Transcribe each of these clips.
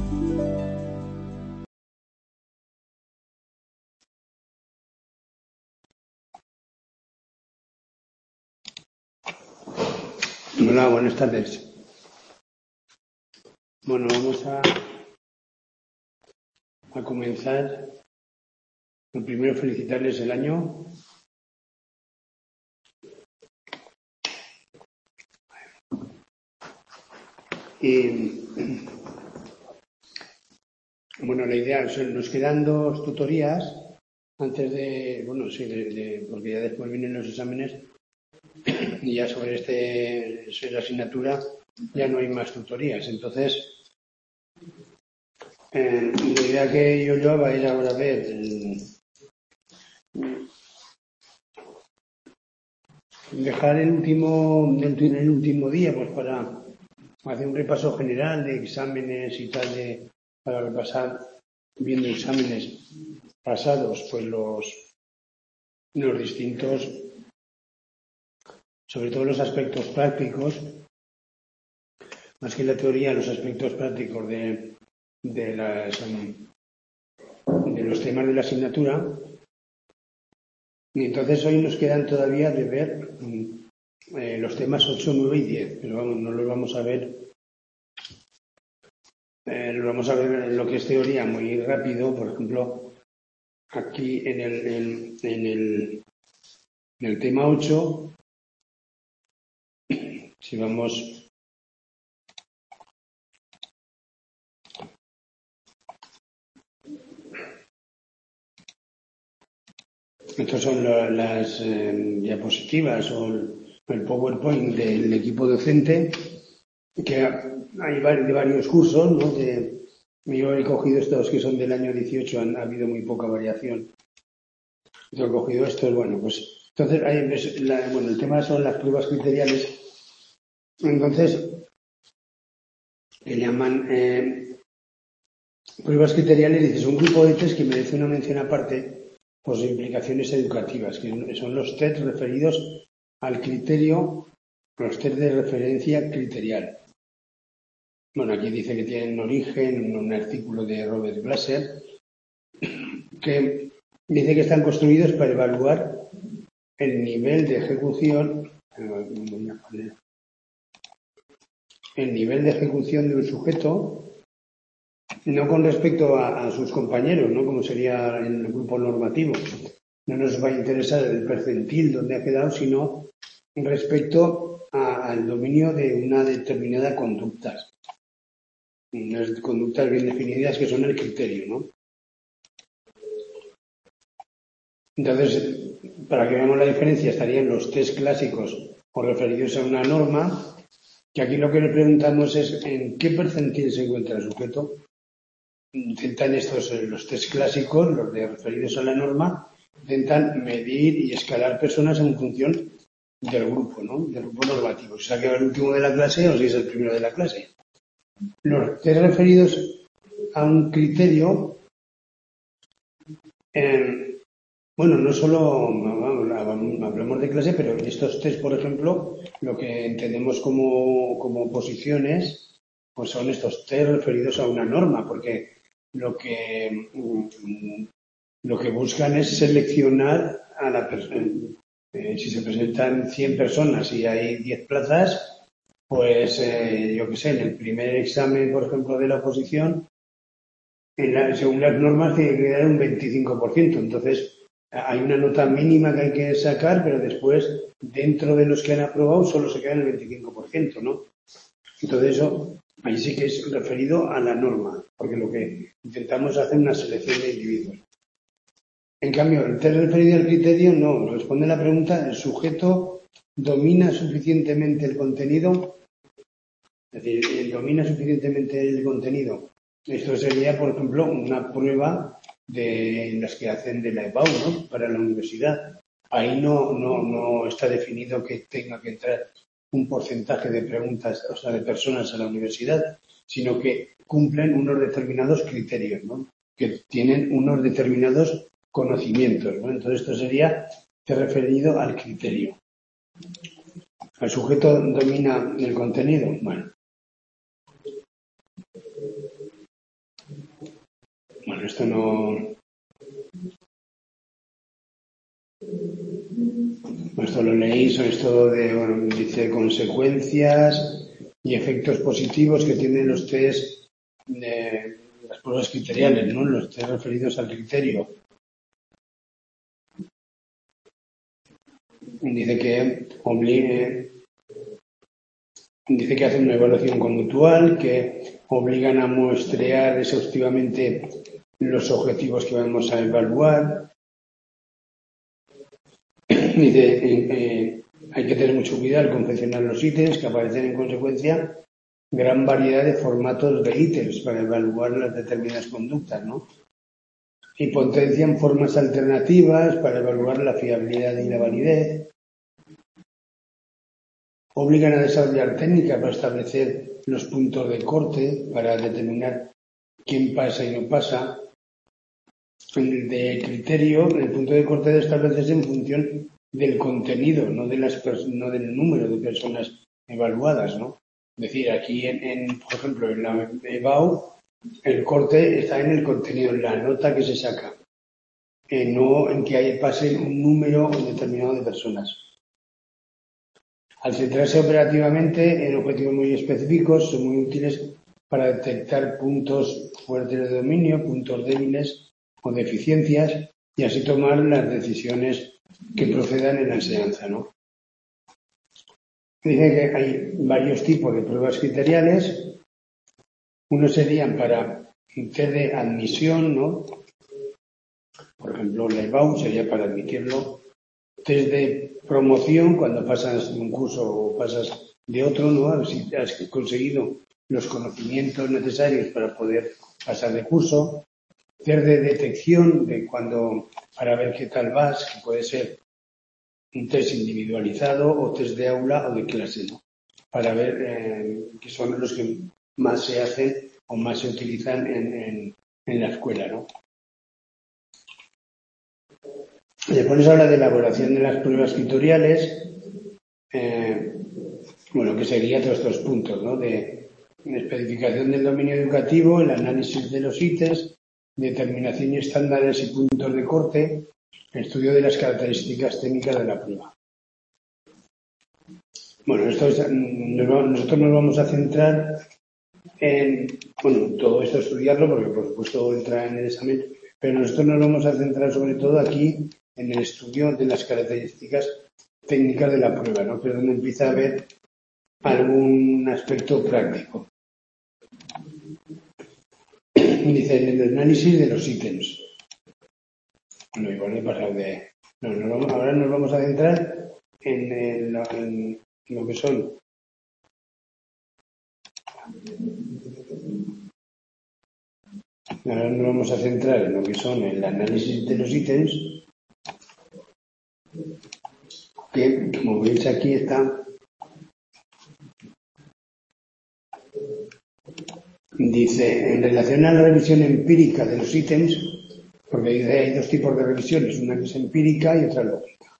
Hola, buenas tardes. Bueno, vamos a comenzar. Lo primero, felicitarles el año. Y bueno, la idea es, nos quedan 2 tutorías antes de, bueno, sí, porque ya después vienen los exámenes y ya sobre esta asignatura ya no hay más tutorías. Entonces, la idea que yo llevaba era ahora ver dejar el último día pues para hacer un repaso general de exámenes y tal, para repasar, viendo exámenes pasados, pues los distintos, sobre todo los aspectos prácticos, más que la teoría, los aspectos prácticos de los temas de la asignatura. Y entonces hoy nos quedan todavía de ver los temas 8, 9 y 10, pero vamos, no los vamos a ver. Los vamos a ver en lo que es teoría muy rápido. Por ejemplo, aquí en el tema 8, si vamos estas son las diapositivas o el PowerPoint del equipo docente, que hay de varios cursos, ¿no? Yo he cogido estos que son del año 18, ha habido muy poca variación. Yo he cogido estos, bueno, pues entonces bueno, el tema son las pruebas criteriales. Entonces, que llaman pruebas criteriales, dices, un grupo de test que merece una mención aparte por sus implicaciones educativas, que son los test referidos al criterio, los test de referencia criterial. Bueno, aquí dice que tienen origen en un artículo de Robert Glasser, que dice que están construidos para evaluar el nivel de ejecución, de un sujeto, no con respecto a sus compañeros, ¿no? Como sería en el grupo normativo. No nos va a interesar el percentil donde ha quedado, sino respecto al dominio de una determinada conducta. Unas conductas bien definidas que son el criterio, ¿no? Entonces, para que veamos la diferencia, estarían los test clásicos o referidos a una norma, que aquí lo que le preguntamos es en qué percentil se encuentra el sujeto. Intentan los test clásicos, los de referidos a la norma, intentan medir y escalar personas en función del grupo, ¿no? Del grupo normativo. Si se ha quedado el último de la clase o si es el primero de la clase. Los test referidos a un criterio, bueno, no solo hablamos de clase, pero en estos test, por ejemplo, lo que entendemos como posiciones, pues son estos test referidos a una norma, porque lo que buscan es seleccionar a la persona. Si se presentan 100 personas y hay 10 plazas, pues yo qué sé, en el primer examen, por ejemplo, de la oposición, según las normas tiene que quedar un 25%. Entonces, hay una nota mínima que hay que sacar, pero después, dentro de los que han aprobado, solo se queda el 25%, ¿no? Entonces, eso ahí sí que es referido a la norma, porque lo que intentamos es hacer una selección de individuos. En cambio, el test referido al criterio no. Responde la pregunta, ¿el sujeto domina suficientemente el contenido? Es decir, ¿domina suficientemente el contenido? Esto sería, por ejemplo, una prueba de las que hacen de la EBAU, ¿no? Para la universidad. Ahí no está definido que tenga que entrar un porcentaje de preguntas, o sea, de personas a la universidad, sino que cumplen unos determinados criterios, ¿no? Que tienen unos determinados conocimientos, ¿no? Entonces esto sería referido al criterio. ¿El sujeto domina el contenido? Bueno. Bueno, esto no... Esto lo leéis, esto de, bueno, dice consecuencias y efectos positivos que tienen los test de las pruebas criteriales, ¿no? Los test referidos al criterio. Dice que hacen una evaluación conductual, que obligan a muestrear exhaustivamente los objetivos que vamos a evaluar. Dice, hay que tener mucho cuidado al confeccionar los ítems que aparecen en consecuencia gran variedad de formatos de ítems para evaluar las determinadas conductas, ¿no? Y potencian formas alternativas para evaluar la fiabilidad y la validez. Obligan a desarrollar técnicas para establecer los puntos de corte, para determinar quién pasa y no pasa. El de criterio, el punto de corte debe establecerse en función del contenido, no del número de personas evaluadas, ¿no? Es decir, aquí, por ejemplo, en la EBAU, el corte está en el contenido, en la nota que se saca, no en que pase un número determinado de personas. Al centrarse operativamente en objetivos muy específicos, son muy útiles para detectar puntos fuertes de dominio, puntos débiles o deficiencias y así tomar las decisiones que procedan en la enseñanza, ¿no? Dice que hay varios tipos de pruebas criteriales. Unos serían para test de admisión, ¿no? Por ejemplo, la EBAU sería para admitirlo. Test de promoción, cuando pasas de un curso o pasas de otro, ¿no? A ver si has conseguido los conocimientos necesarios para poder pasar de curso. Test de detección, para ver qué tal vas, que puede ser un test individualizado o test de aula o de clase, ¿no? Para ver que son los que más se hacen o más se utilizan en la escuela, ¿no? Después habla de elaboración de las pruebas tutoriales, que sería todos estos puntos, ¿no? De especificación del dominio educativo, el análisis de los ítems, determinación y estándares y puntos de corte, estudio de las características técnicas de la prueba. Bueno, nosotros nos vamos a centrar en, todo esto estudiarlo, porque por supuesto entra en el examen, pero nosotros nos vamos a centrar sobre todo aquí en el estudio de las características técnicas de la prueba, ¿no? Que es donde empieza a haber algún aspecto práctico. Dice, en el análisis de los ítems. Bueno, igual he pasado de... ahora nos vamos a centrar en lo que son Ahora nos vamos a centrar en lo que son el análisis de los ítems, que como veis aquí está, dice, en relación a la revisión empírica de los ítems, porque dice, hay dos tipos de revisiones, una que es empírica y otra lógica.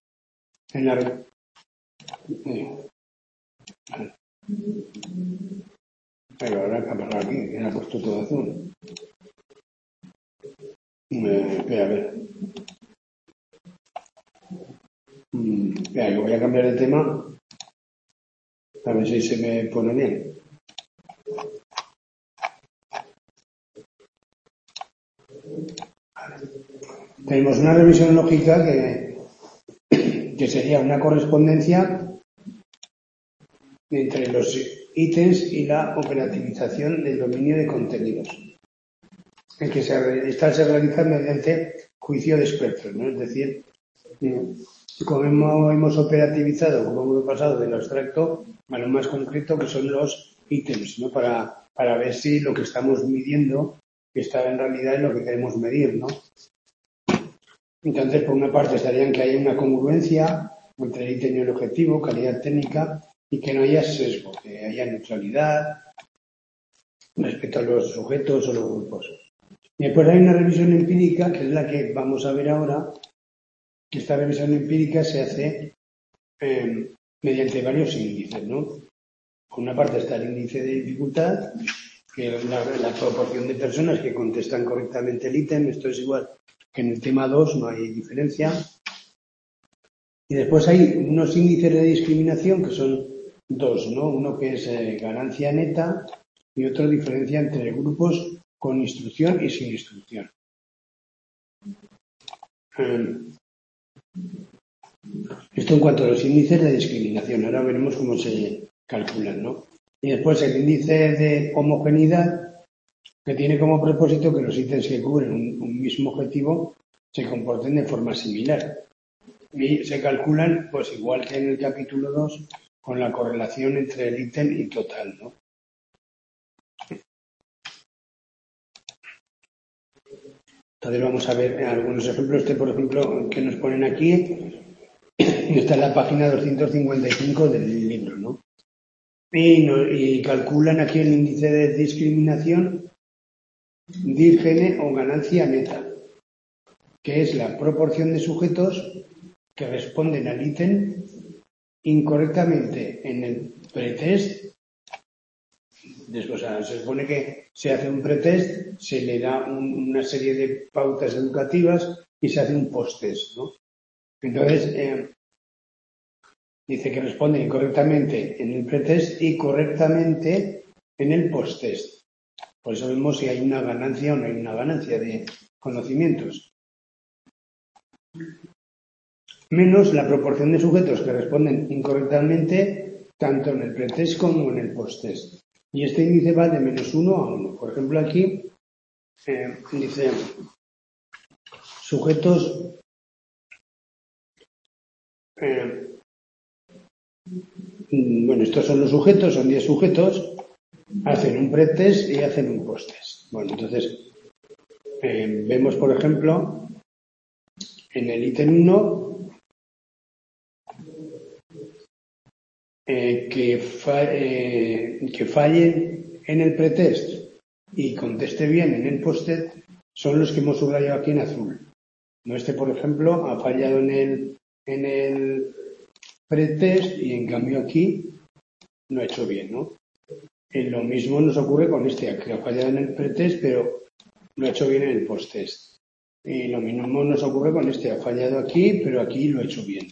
Pero ahora ¿qué ha pasado aquí? ¿Quién ha puesto todo azul? Espera, a ver. Espera, yo voy a cambiar de tema. A ver si se me pone bien. Tenemos una revisión lógica que sería una correspondencia entre los ítems y la operativización del dominio de contenidos, en que esta se realiza mediante juicio de espectros, ¿no? Es decir, como hemos operativizado, como hemos pasado del abstracto a lo más concreto, que son los ítems, ¿no? Para ver si lo que estamos midiendo está en realidad en lo que queremos medir, ¿no? Entonces, por una parte estarían que haya una congruencia entre el ítem y el objetivo, calidad técnica, y que no haya sesgo, que haya neutralidad respecto a los sujetos o los grupos. Y después hay una revisión empírica, que es la que vamos a ver ahora. Esta revisión empírica se hace mediante varios índices, ¿no? Por una parte está el índice de dificultad que la proporción de personas que contestan correctamente el ítem, esto es igual que en el tema 2, no hay diferencia. Y después hay unos índices de discriminación que son dos, ¿no? Uno que es ganancia neta y otro diferencia entre grupos con instrucción y sin instrucción. Esto en cuanto a los índices de discriminación. Ahora veremos cómo se calculan, ¿no? Y después el índice de homogeneidad, que tiene como propósito que los ítems que cubren un mismo objetivo se comporten de forma similar. Y se calculan, pues igual que en el capítulo 2, con la correlación entre el ítem y total, ¿no? Entonces vamos a ver algunos ejemplos. Este, por ejemplo, que nos ponen aquí, está en la página 255 del libro, ¿no? Y calculan aquí el índice de discriminación DIRGENE o ganancia neta, que es la proporción de sujetos que responden al ítem incorrectamente en el pretest. O sea, se supone que se hace un pretest, se le da una serie de pautas educativas y se hace un posttest, ¿no? Entonces, dice que responde incorrectamente en el pretest y correctamente en el posttest. Por eso vemos si hay una ganancia o no hay una ganancia de conocimientos. Menos la proporción de sujetos que responden incorrectamente tanto en el pretest como en el posttest. Y este índice va de -1 a 1. Por ejemplo, aquí dice sujetos bueno, estos son los sujetos, son 10 sujetos, hacen un pretest y hacen un posttest. Bueno, entonces vemos, por ejemplo, en el ítem 1 que fallen en el pretest y conteste bien en el posttest son los que hemos subrayado aquí en azul. No, este, por ejemplo, ha fallado en el pretest y en cambio aquí lo ha hecho bien, ¿no? Lo mismo nos ocurre con este, que ha fallado en el pretest pero lo ha hecho bien en el posttest. Y lo mismo nos ocurre con este, ha fallado aquí pero aquí lo ha hecho bien.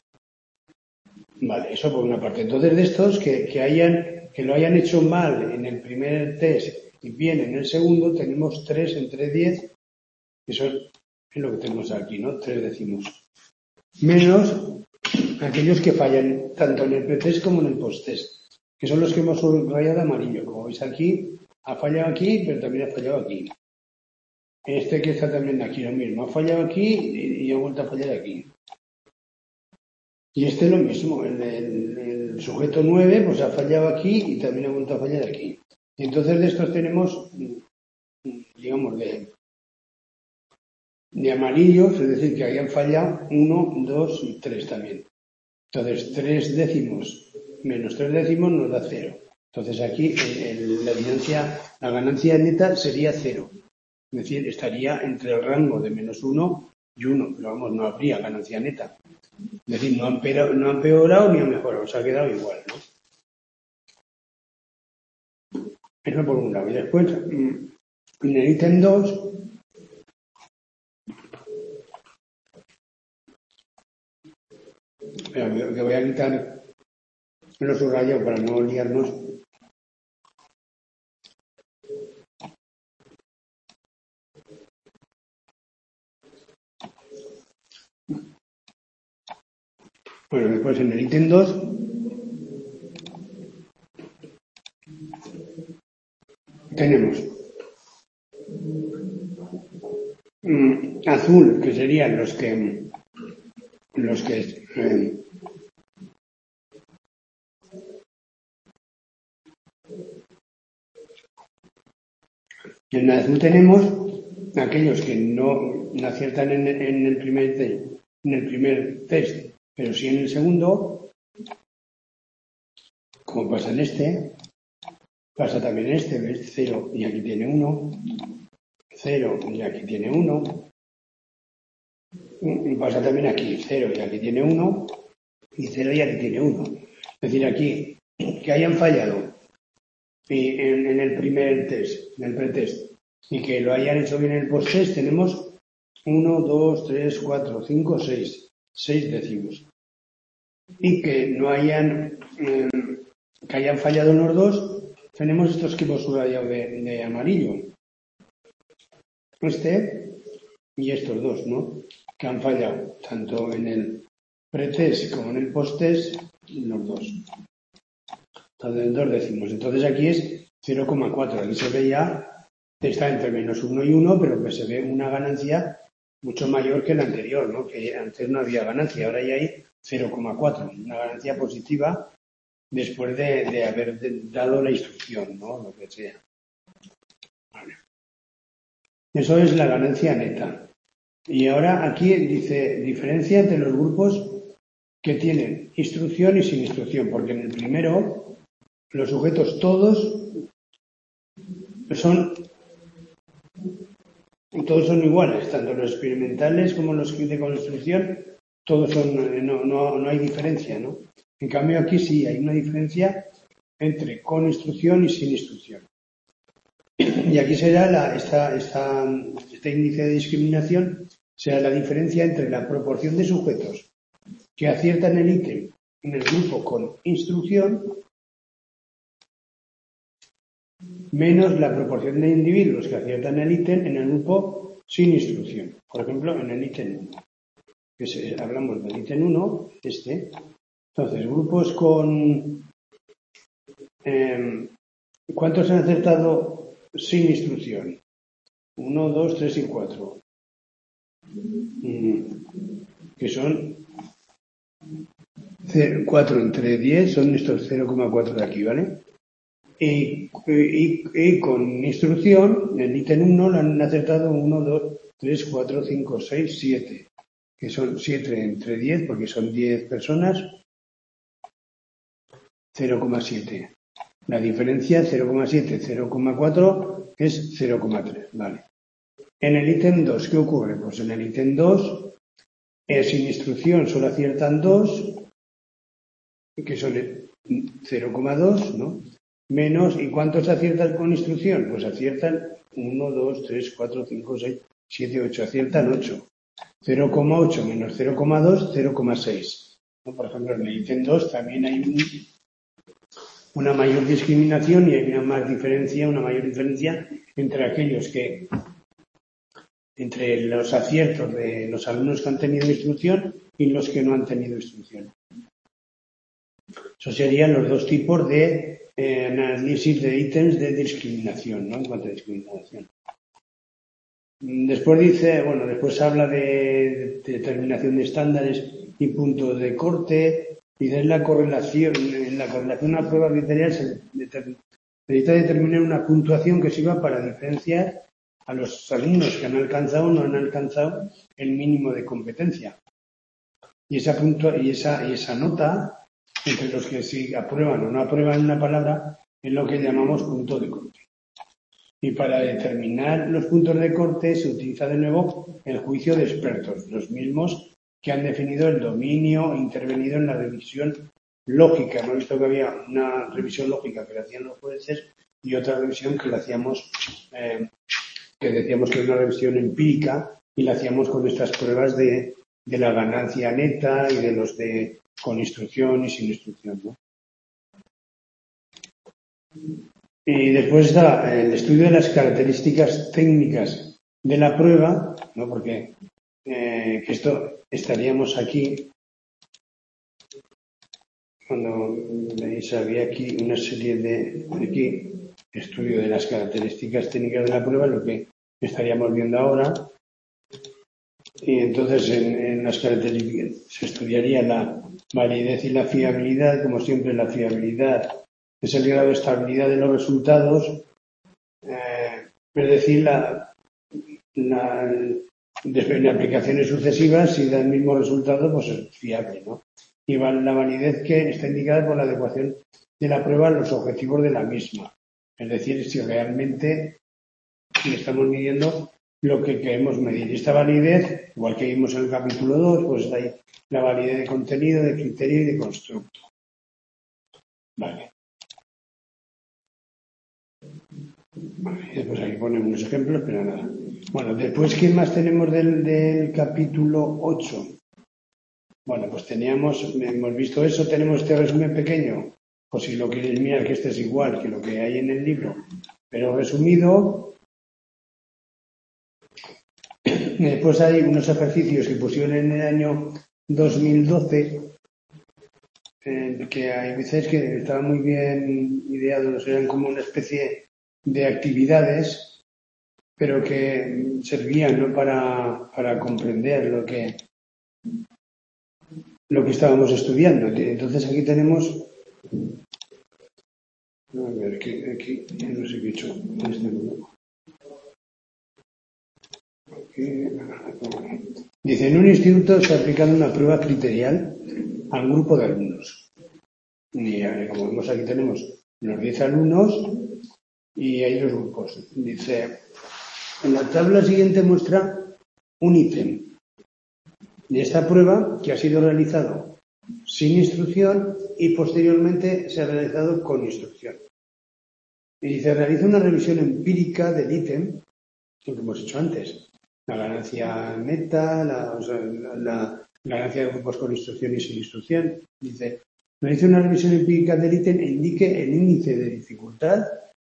Vale, eso por una parte. Entonces, de estos que lo hayan hecho mal en el primer test y bien en el segundo, tenemos 3 entre 10, eso es lo que tenemos aquí, ¿no? 3 décimos. Menos aquellos que fallan tanto en el pretest como en el posttest, que son los que hemos subrayado amarillo. Como veis aquí, ha fallado aquí, pero también ha fallado aquí. Este que está también aquí, lo mismo, ha fallado aquí y ha vuelto a fallar aquí. Y este lo mismo, el sujeto 9 pues ha fallado aquí y también ha vuelto a fallar aquí. Y entonces de estos tenemos, digamos, de amarillos, es decir, que hayan fallado 1, 2 y 3 también. Entonces 3 décimos menos 3 décimos nos da 0. Entonces aquí la ganancia neta sería 0. Es decir, estaría entre el rango de -1 y 1, pero vamos, no habría ganancia neta. Es decir, no ha empeorado ni ha mejorado, se ha quedado igual, ¿no? Eso por un lado. Y después, en el ítem 2, que voy a quitar los subrayos para no liarnos. Bueno, después en el ítem 2 tenemos azul, que serían los que en azul tenemos aquellos que no aciertan en el primer test, pero sí en el segundo, como pasa en este, pasa también en este, ¿ves? 0 y aquí tiene 1, 0 y aquí tiene 1, y pasa también aquí, 0 y aquí tiene 1, y 0 y aquí tiene 1. Es decir, aquí, que hayan fallado y en el primer test, en el pretest, y que lo hayan hecho bien en el post-test, tenemos 1, 2, 3, 4, 5, 6. 6 décimos. Y que no hayan, que hayan fallado en los dos, tenemos estos que hemos subrayado de amarillo. Este y estos dos, ¿no? Que han fallado, tanto en el pretest como en el post-test, los dos. Tanto en 2 décimos. Entonces aquí es 0,4. Aquí se ve ya, está entre -1 y 1, pero que se ve una ganancia mucho mayor que la anterior, ¿no? Que antes no había ganancia, ahora ya hay 0,4. Una ganancia positiva después de haber dado la instrucción, ¿no? Lo que sea. Vale. Eso es la ganancia neta. Y ahora aquí dice diferencia entre los grupos que tienen instrucción y sin instrucción, porque en el primero los sujetos todos son iguales, tanto los experimentales como los de con instrucción, todos son, no hay diferencia, ¿no? En cambio aquí sí hay una diferencia entre con instrucción y sin instrucción. Y aquí será este índice de discriminación, será la diferencia entre la proporción de sujetos que aciertan el ítem en el grupo con instrucción menos la proporción de individuos que aciertan el ítem en el grupo sin instrucción. Por ejemplo, en el ítem 1. Hablamos del ítem 1, este. Entonces, grupos con... ¿cuántos han acertado sin instrucción? 1, 2, 3 y 4. Que son 4 entre 10, son estos 0,4 de aquí, ¿vale? Y con instrucción, en el ítem 1 lo han acertado 1, 2, 3, 4, 5, 6, 7. Que son 7 entre 10, porque son 10 personas, 0,7. La diferencia 0,7, 0,4 es 0,3, ¿vale? En el ítem 2, ¿qué ocurre? Pues en el ítem 2, sin instrucción solo aciertan 2, que son 0,2, ¿no? Menos, ¿y cuántos aciertan con instrucción? Pues aciertan 1, 2, 3, 4, 5, 6, 7, 8, aciertan 8. 0,8 menos 0,2, 0,6. ¿No? Por ejemplo, en el ítem 2 también hay una mayor discriminación y hay una mayor diferencia entre aquellos que, entre los aciertos de los alumnos que han tenido instrucción y los que no han tenido instrucción. Eso serían los dos tipos de análisis de ítems de discriminación, ¿no? En cuanto a discriminación. Después dice, bueno, después habla de determinación de estándares y puntos de corte, y de la correlación a pruebas criteriales se necesita determinar una puntuación que sirva para diferenciar a los alumnos que han alcanzado o no han alcanzado el mínimo de competencia. Y esa nota entre los que si aprueban o no aprueban una palabra es lo que llamamos punto de corte. Y para determinar los puntos de corte se utiliza de nuevo el juicio de expertos, los mismos que han definido el dominio e intervenido en la revisión lógica. Hemos visto que había una revisión lógica que la hacían los jueces y otra revisión que la hacíamos, que decíamos que era una revisión empírica y la hacíamos con estas pruebas de la ganancia neta y de los de con instrucción y sin instrucción, ¿no? Y después está el estudio de las características técnicas de la prueba, ¿no? Porque que esto estaríamos aquí cuando veis había aquí una serie de aquí estudio de las características técnicas de la prueba, lo que estaríamos viendo ahora. Y entonces en las características se estudiaría la validez y la fiabilidad, como siempre la fiabilidad es el grado de estabilidad de los resultados, es decir, en aplicaciones sucesivas, si da el mismo resultado, pues es fiable, ¿no? Y la validez que está indicada por la adecuación de la prueba a los objetivos de la misma. Es decir, si realmente estamos midiendo lo que queremos medir. Esta validez, igual que vimos en el capítulo 2, pues está ahí la validez de contenido, de criterio y de constructo. Vale. Vale, y después aquí ponemos unos ejemplos, pero nada. Bueno, después, ¿qué más tenemos del capítulo 8? Bueno, pues hemos visto eso, tenemos este resumen pequeño, pues si lo quieres mirar, que este es igual que lo que hay en el libro, pero resumido. Después hay unos ejercicios que pusieron en el año 2012, que hay veces que estaban muy bien ideados, eran como una especie de actividades, pero que servían, ¿no?, para comprender lo que estábamos estudiando. Entonces aquí tenemos, a ver, aquí no sé qué he hecho en este grupo. Dice, en un instituto se ha aplicado una prueba criterial a un grupo de alumnos. Y como vemos aquí tenemos los 10 alumnos y hay dos grupos. Dice, en la tabla siguiente muestra un ítem de esta prueba que ha sido realizado sin instrucción y posteriormente se ha realizado con instrucción. Y dice, realiza una revisión empírica del ítem, lo que hemos hecho antes. La ganancia neta, la ganancia de grupos con instrucción y sin instrucción. Dice, realiza una revisión empírica del ítem e indique el índice de dificultad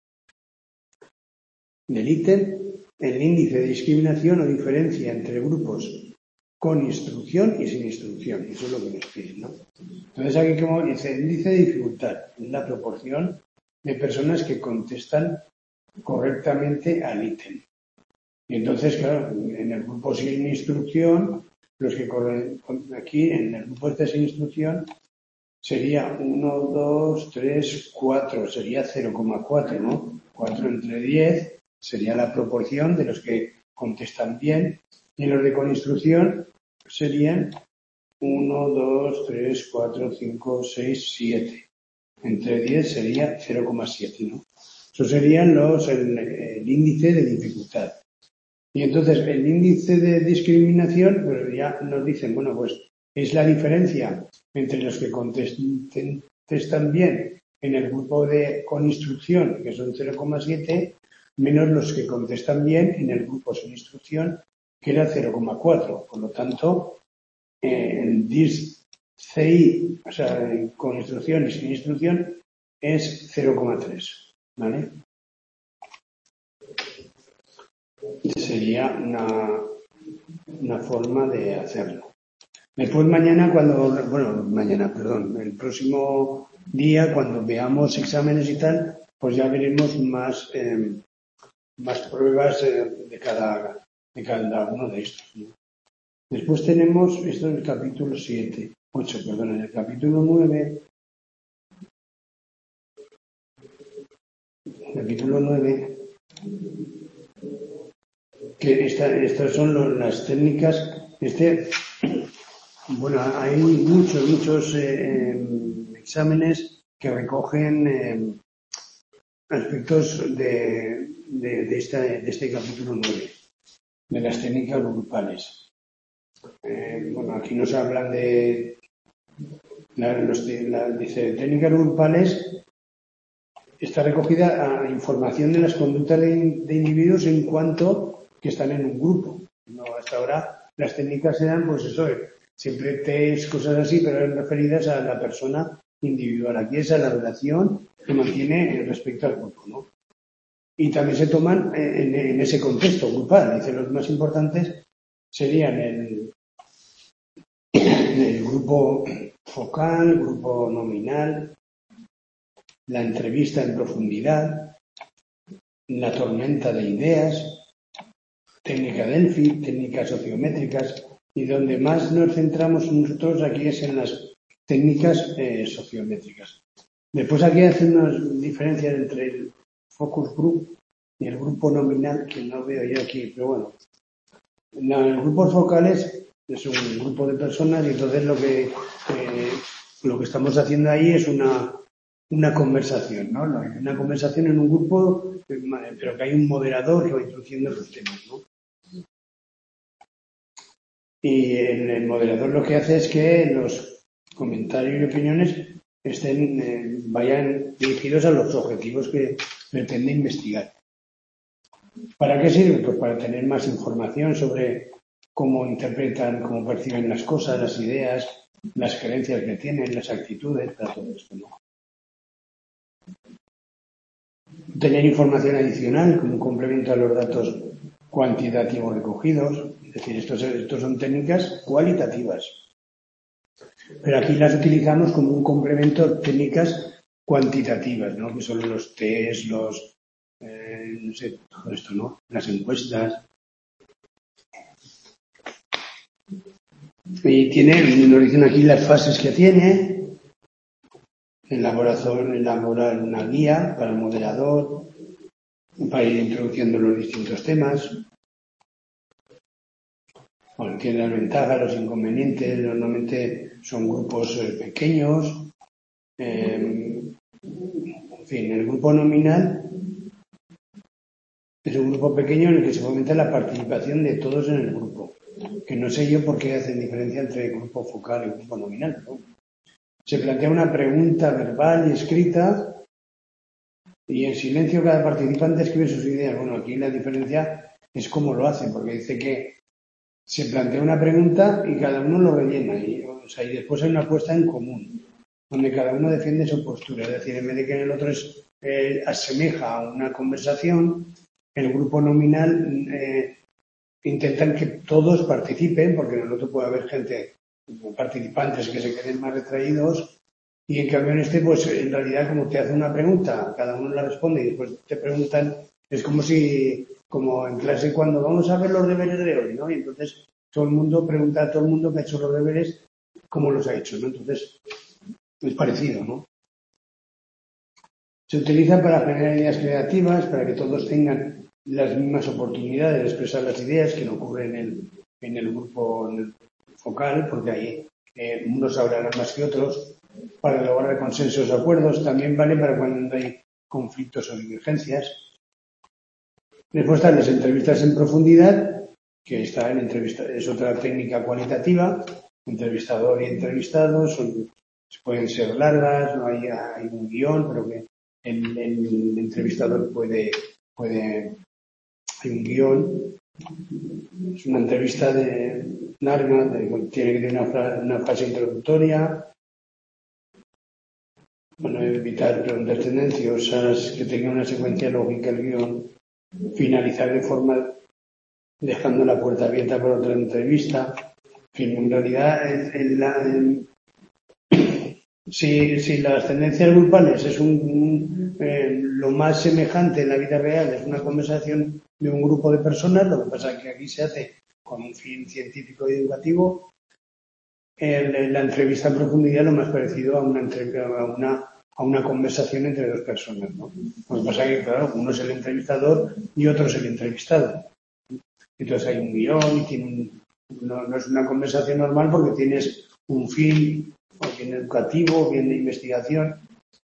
del ítem, el índice de discriminación o diferencia entre grupos con instrucción y sin instrucción. Eso es lo que nos pide, ¿no? Entonces aquí, como dice, el índice de dificultad es la proporción de personas que contestan correctamente al ítem. Y entonces, claro, en el grupo sin instrucción, los que corren aquí, en el grupo este sin instrucción, sería 1, 2, 3, 4, sería 0,4, ¿no? 4 entre 10 sería la proporción de los que contestan bien, y los de con instrucción serían 1, 2, 3, 4, 5, 6, 7. Entre 10 sería 0,7, ¿no? Eso serían el índice de dificultad. Y entonces el índice de discriminación, pues ya nos dicen, bueno, pues es la diferencia entre los que contestan bien en el grupo con instrucción, que son 0,7, menos los que contestan bien en el grupo sin instrucción, que era 0,4. Por lo tanto, el DISCI, o sea, con instrucción y sin instrucción, es 0,3, ¿vale? Sería una forma de hacerlo. Después el próximo día, cuando veamos exámenes y tal, pues ya veremos más pruebas de cada uno de estos, ¿no? Después tenemos, esto es el capítulo 8, en el capítulo 9, que estas son las técnicas, hay muchos exámenes que recogen aspectos de este capítulo 9, de las técnicas grupales. Aquí nos hablan de dice, técnicas grupales. Está recogida a información de las conductas de individuos en cuanto que están en un grupo. No, hasta ahora las técnicas eran, pues eso, siempre test, cosas así, pero eran referidas a la persona individual. Aquí es a la relación que mantiene respecto al grupo, ¿no? Y también se toman en ese contexto grupal. Dice, los más importantes serían el grupo focal, grupo nominal, la entrevista en profundidad, la tormenta de ideas, técnica Delphi, técnicas sociométricas, y donde más nos centramos nosotros aquí es en las técnicas sociométricas. Después aquí hacen unas diferencias entre el focus group y el grupo nominal, que no veo yo aquí, pero bueno. Los grupos focales es un grupo de personas y entonces lo que estamos haciendo ahí es una conversación, ¿no? Una conversación en un grupo, pero que hay un moderador que va introduciendo los temas, ¿no? Y el moderador lo que hace es que los comentarios y opiniones vayan dirigidos a los objetivos que pretende investigar. ¿Para qué sirve? Pues para tener más información sobre cómo interpretan, cómo perciben las cosas, las ideas, las creencias que tienen, las actitudes, para todo esto, ¿no? Tener información adicional como un complemento a los datos cuantitativos recogidos. Es decir, estos son técnicas cualitativas. Pero aquí las utilizamos como un complemento a técnicas cuantitativas, ¿no? Que son los test, no sé, todo esto, ¿no? Las encuestas. Y nos dicen aquí las fases que tiene. Elaborar una guía para el moderador, para ir introduciendo los distintos temas. Bueno, tiene las ventajas, los inconvenientes, normalmente son grupos pequeños. En fin, el grupo nominal es un grupo pequeño en el que se fomenta la participación de todos en el grupo. Que no sé yo por qué hacen diferencia entre grupo focal y grupo nominal, ¿no? Se plantea una pregunta verbal y escrita y en silencio cada participante escribe sus ideas. Bueno, aquí la diferencia es cómo lo hacen, porque dice que se plantea una pregunta y cada uno lo rellena. Y después hay una apuesta en común, donde cada uno defiende su postura. Es decir, en vez de que en el otro asemeja a una conversación, el grupo nominal intentan que todos participen, porque en el otro puede haber participantes que se queden más retraídos. Y en cambio en este, pues en realidad como te hace una pregunta, cada uno la responde y después te preguntan, es como en clase cuando vamos a ver los deberes de hoy, ¿no? Y entonces todo el mundo pregunta a todo el mundo que ha hecho los deberes, cómo los ha hecho, ¿no? Entonces es parecido, ¿no? Se utiliza para generar ideas creativas, para que todos tengan las mismas oportunidades de expresar las ideas, que no ocurre en el grupo focal, porque ahí unos hablarán más que otros, para lograr consensos o acuerdos. También vale para cuando hay conflictos o divergencias. Después están las entrevistas en profundidad, que es otra técnica cualitativa, entrevistador y entrevistado, pueden ser largas, no hay un guión, pero que el entrevistador hay un guión. Es una entrevista larga, tiene que tener una fase introductoria. Bueno, evitar preguntas tendenciosas, que tenga una secuencia lógica el guión, finalizar de forma dejando la puerta abierta para otra entrevista. En realidad, si las tendencias grupales es lo más semejante en la vida real, es una conversación de un grupo de personas, lo que pasa es que aquí se hace con un fin científico y educativo. La entrevista en profundidad es lo más parecido a una conversación entre dos personas, ¿no? Lo que pasa es que, claro, uno es el entrevistador y otro es el entrevistado. Entonces hay un guión y no es una conversación normal porque tienes un fin o bien educativo, bien de investigación,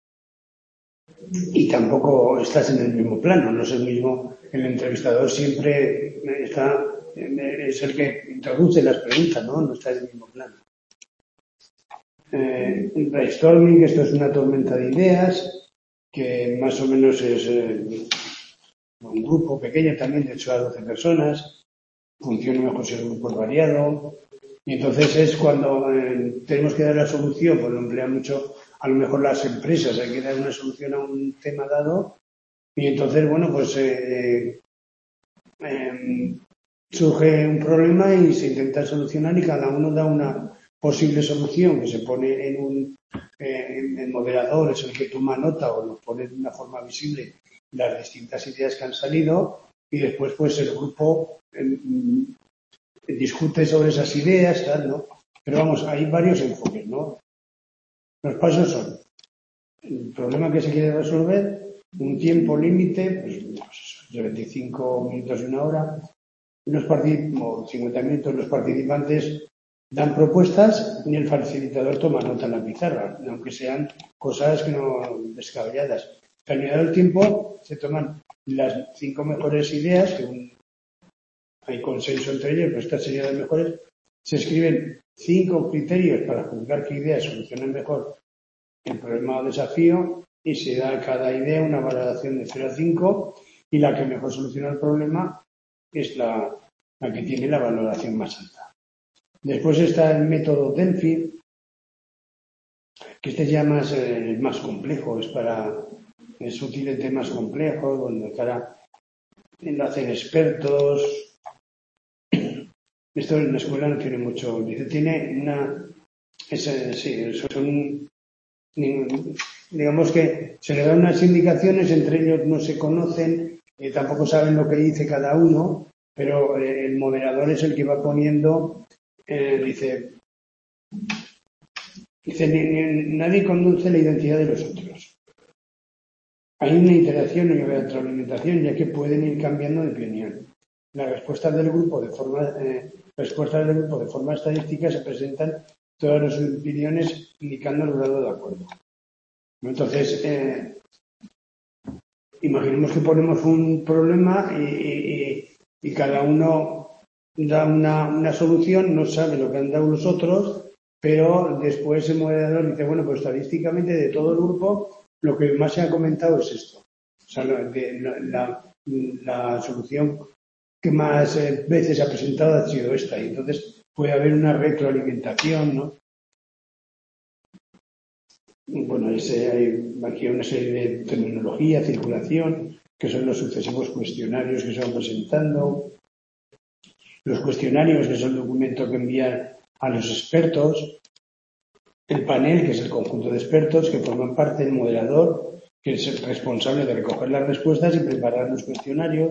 y tampoco estás en el mismo plano, no es el mismo. El entrevistador siempre es el que introduce las preguntas, ¿no? No está en el mismo plano. El brainstorming, esto es una tormenta de ideas, que más o menos es un grupo pequeño también, de 8 a 12 personas, funciona mejor si el grupo es variado, y entonces es cuando tenemos que dar la solución, pues lo emplean mucho, a lo mejor las empresas, hay que dar una solución a un tema dado, y entonces, bueno, pues surge un problema y se intenta solucionar y cada uno da una posible solución que se pone en el moderador, es el que toma nota o lo pone de una forma visible las distintas ideas que han salido y después pues el grupo discute sobre esas ideas, tal, ¿no? Pero vamos, hay varios enfoques, ¿no? Los pasos son el problema que se quiere resolver, un tiempo límite, pues de 25 minutos y una hora, o 50 minutos los participantes dan propuestas y el facilitador toma nota en la pizarra, aunque sean cosas que no descabelladas. Terminado el tiempo, se toman las 5 mejores ideas, que hay consenso entre ellos, pero estas serían las mejores. Se escriben 5 criterios para juzgar qué ideas solucionan mejor el problema o desafío y se da a cada idea una valoración de 0 a 5 y la que mejor soluciona el problema es la que tiene la valoración más alta. Después está el método Delphi, que este ya más complejo, es útil en temas complejos, donde lo hacen expertos. Esto en la escuela no tiene mucho. Dice, tiene digamos que se le dan unas indicaciones, entre ellos no se conocen, tampoco saben lo que dice cada uno, pero el moderador es el que va poniendo, dice, nadie conduce la identidad de los otros. Hay una interacción y una retroalimentación, ya que pueden ir cambiando de opinión. Las respuestas del grupo de forma estadística se presentan todas las opiniones indicando el grado de acuerdo. Entonces, imaginemos que ponemos un problema y cada uno da una solución, no sabe lo que han dado los otros, pero después el moderador dice, bueno, pues estadísticamente de todo el grupo lo que más se ha comentado es esto. O sea, la solución que más veces se ha presentado ha sido esta. Y entonces puede haber una retroalimentación, ¿no? Bueno, hay aquí una serie de terminología, circulación, que son los sucesivos cuestionarios que se van presentando. Los cuestionarios, que son el documento que envían a los expertos. El panel, que es el conjunto de expertos que forman parte del moderador, que es el responsable de recoger las respuestas y preparar los cuestionarios.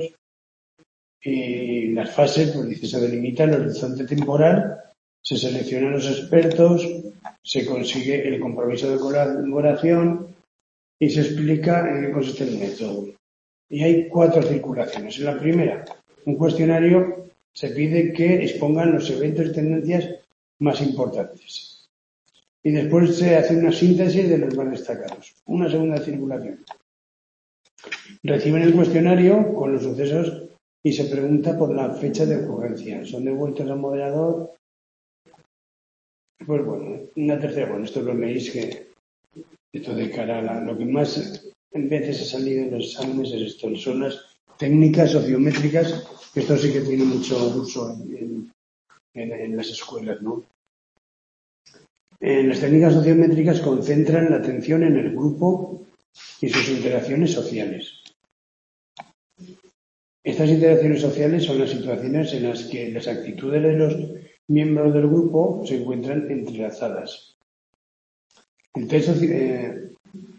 Y las fases, pues dice, se delimita el horizonte temporal, se seleccionan los expertos, se consigue el compromiso de colaboración y se explica en qué consiste el método. Y hay 4 circulaciones. En la primera, un cuestionario, se pide que expongan los eventos y tendencias más importantes. Y después se hace una síntesis de los más destacados. Una segunda circulación. Reciben el cuestionario con los sucesos y se pregunta por la fecha de ocurrencia. ¿Son devueltos al moderador? Pues bueno, una tercera, bueno, esto lo veis que esto de cara a lo que más en veces ha salido en los exámenes es esto, son las técnicas sociométricas, que esto sí que tiene mucho uso en las escuelas, ¿no? Las técnicas sociométricas concentran la atención en el grupo y sus interacciones sociales. Estas interacciones sociales son las situaciones en las que las actitudes de los miembros del grupo se encuentran entrelazadas. De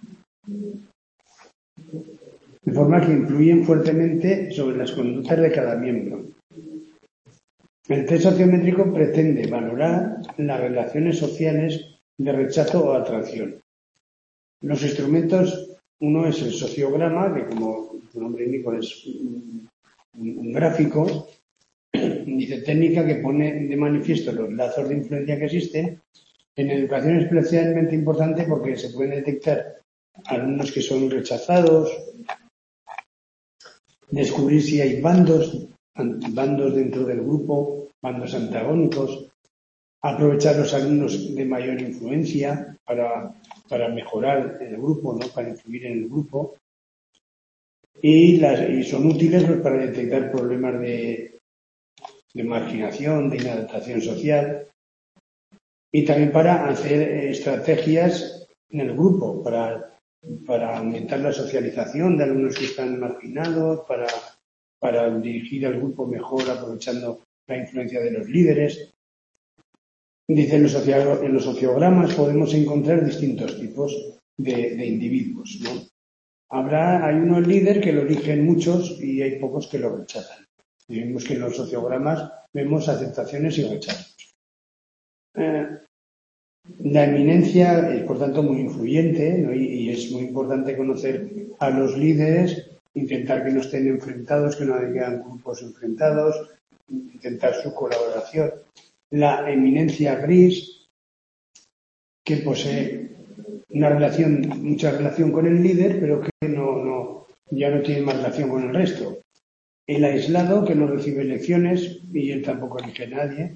forma que influyen fuertemente sobre las conductas de cada miembro. El test sociométrico pretende valorar las relaciones sociales de rechazo o atracción. Los instrumentos, uno es el sociograma, que como su nombre indica es un gráfico, dice técnica que pone de manifiesto los lazos de influencia que existen. En educación es especialmente importante porque se pueden detectar alumnos que son rechazados, descubrir si hay bandos dentro del grupo, bandos antagónicos, aprovechar los alumnos de mayor influencia para mejorar el grupo, ¿no? Para influir en el grupo. Y son útiles pues, para detectar problemas de marginación, de inadaptación social y también para hacer estrategias en el grupo, para aumentar la socialización de alumnos que están marginados, para dirigir al grupo mejor aprovechando la influencia de los líderes. Dice, en los sociogramas podemos encontrar distintos tipos de individuos, ¿no? Hay uno líder que lo eligen muchos y hay pocos que lo rechazan. Y vemos que en los sociogramas vemos aceptaciones y rechazos. La eminencia es, por tanto, muy influyente, ¿no? Y es muy importante conocer a los líderes, intentar que no estén enfrentados, que no hayan grupos enfrentados, intentar su colaboración. La eminencia gris, que posee mucha relación con el líder, pero que ya no tiene más relación con el resto. El aislado, que no recibe lecciones y él tampoco elige a nadie.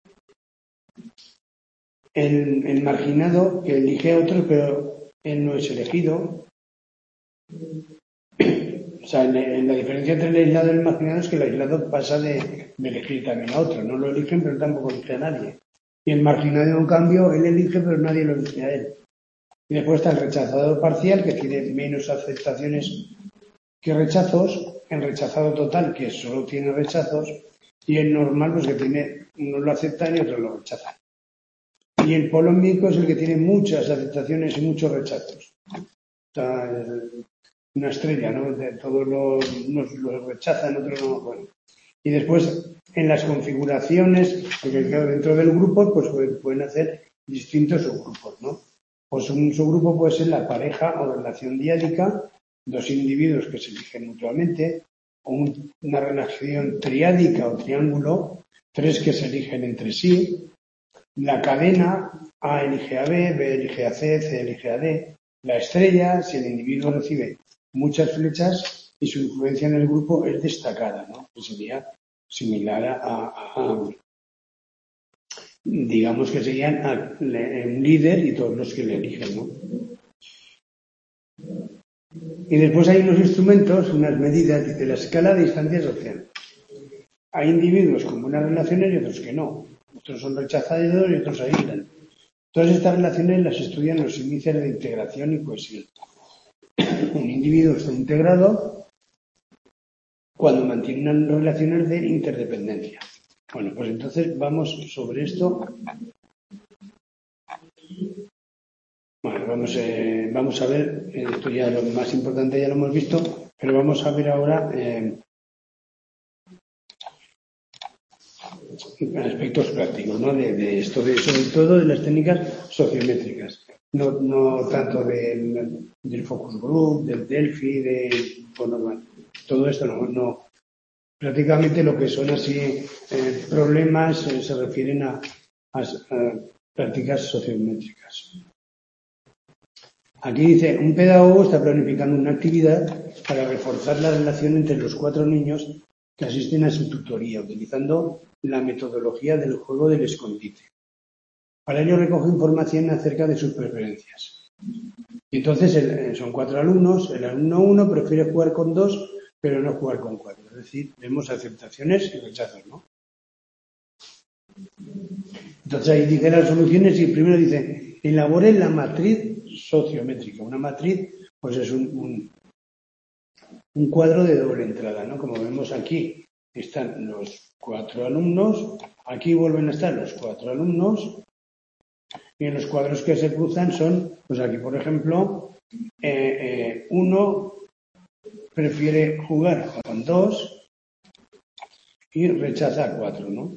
El marginado, que elige a otro, pero él no es elegido. O sea, en la diferencia entre el aislado y el marginado es que el aislado pasa de elegir también a otro. No lo eligen, pero tampoco elige a nadie. Y el marginado, en cambio, él elige, pero nadie lo elige a él. Y después está el rechazado parcial, que tiene menos aceptaciones que rechazos. El rechazado total, que solo tiene rechazos. Y el normal, pues que tiene, unos lo aceptan y otros lo rechazan. Y el polómico es el que tiene muchas aceptaciones y muchos rechazos. O sea, una estrella, ¿no? Todos los rechazan, otros no. Bueno. Y después, en las configuraciones, porque claro, dentro del grupo, pues pueden hacer distintos subgrupos, ¿no? Pues un subgrupo puede ser la pareja o relación diádica, dos individuos que se eligen mutuamente, o una relación triádica o triángulo, tres que se eligen entre sí, la cadena, A elige a B, B elige a C, C elige a D, la estrella, si el individuo recibe muchas flechas y su influencia en el grupo es destacada, ¿no? Que sería similar a digamos que serían un líder y todos los que le eligen, ¿no? Y después hay unos instrumentos, unas medidas, dice la escala de distancia social. Hay individuos con buenas relaciones y otros que no. Otros son rechazados y otros aíslan. Todas estas relaciones las estudian los índices de integración y cohesión. Un individuo está integrado cuando mantiene unas relaciones de interdependencia. Bueno, pues entonces vamos sobre esto. Bueno, vamos a ver, esto ya lo más importante ya lo hemos visto, pero vamos a ver ahora aspectos prácticos, ¿no? De esto, sobre todo de las técnicas sociométricas. No tanto del focus group, del Delphi, bueno, todo esto no. Prácticamente lo que son así problemas se refieren a prácticas sociométricas. Aquí dice, un pedagogo está planificando una actividad para reforzar la relación entre los 4 niños que asisten a su tutoría, utilizando la metodología del juego del escondite. Para ello recoge información acerca de sus preferencias. Y entonces son 4 alumnos, el alumno 1 prefiere jugar con 2, pero no jugar con 4. Es decir, vemos aceptaciones y rechazos, ¿no? Entonces ahí dice las soluciones y primero dice, elabore la matriz sociométrica. Una matriz, pues es un cuadro de doble entrada, ¿no? Como vemos aquí, están los 4 alumnos, aquí vuelven a estar los 4 alumnos, y en los cuadros que se cruzan son, pues aquí por ejemplo, uno prefiere jugar con 2 y rechaza 4, ¿no?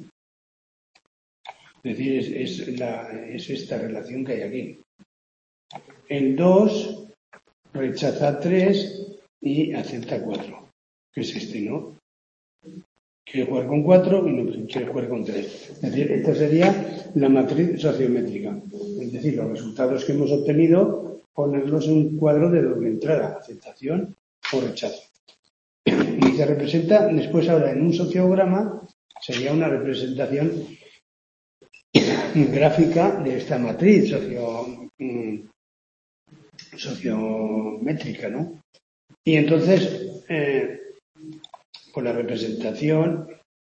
Es decir, es esta relación que hay aquí. El 2 rechaza 3 y acepta 4, que es este, ¿no? Quiere jugar con 4 y no quiere jugar con 3. Es decir, esta sería la matriz sociométrica. Es decir, los resultados que hemos obtenido, ponerlos en un cuadro de doble entrada, aceptación o rechazo. Y se representa, después ahora en un sociograma, sería una representación gráfica de esta matriz sociométrica, ¿no? Y entonces, pues la representación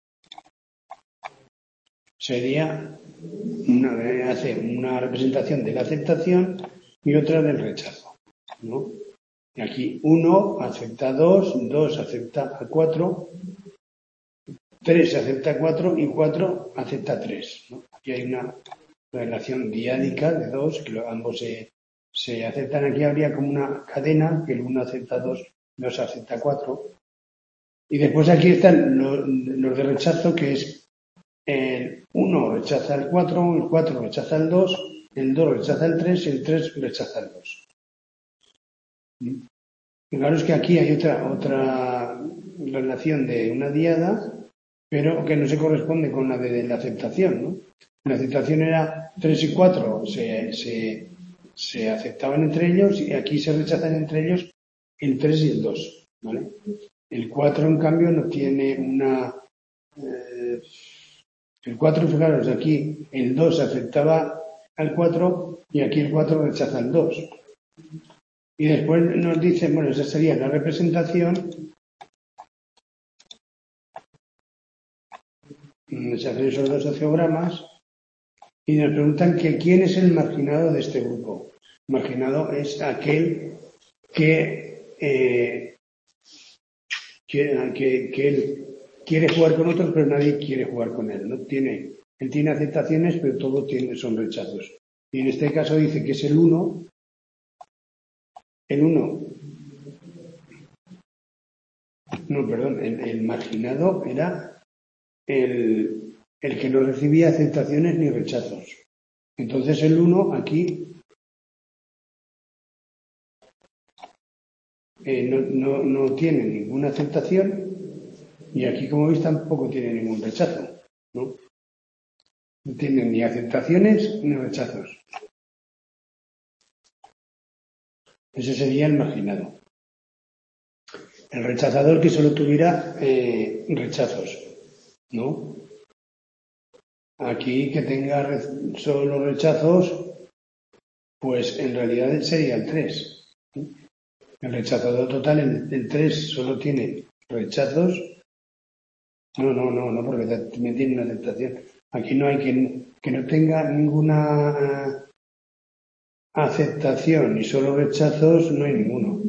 sería hace una representación de la aceptación y otra del rechazo, ¿no? Y aquí 1 acepta 2, 2 acepta 4, 3 acepta 4 y 4 acepta 3, ¿no? Aquí hay una relación diádica de 2, que ambos se aceptan. Aquí habría como una cadena, que el 1 acepta 2, 2 acepta 4. Y después aquí están los de rechazo, que es el 1 rechaza el 4, el 4 rechaza el 2 rechaza el 3 y el 3 rechaza el 2. Y claro, es que aquí hay otra relación de una diada, pero que no se corresponde con la de la aceptación, ¿no? La aceptación era 3 y 4, se aceptaban entre ellos y aquí se rechazan entre ellos el 3 y el 2, ¿vale? El 4, en cambio, no tiene una... el 4, fijaros, aquí el 2 aceptaba al 4 y aquí el 4 rechaza al 2. Y después nos dice, bueno, esa sería la representación. Se hacen esos dos sociogramas y nos preguntan que quién es el marginado de este grupo. Marginado es aquel que él quiere jugar con otros, pero nadie quiere jugar con él. Él tiene aceptaciones, pero todo son rechazos. Y en este caso dice que es el 1. El 1. No, perdón. El marginado era el que no recibía aceptaciones ni rechazos. Entonces el 1 aquí no tiene ninguna aceptación y aquí, como veis, tampoco tiene ningún rechazo, ¿no? No tiene ni aceptaciones ni rechazos. Ese sería el marginado. El rechazador que solo tuviera rechazos, ¿no? Aquí que tenga solo rechazos, pues en realidad sería el 3. El rechazador total, el 3 solo tiene rechazos. No, porque también tiene una aceptación. Aquí no hay que no tenga ninguna aceptación y solo rechazos, no hay ninguno.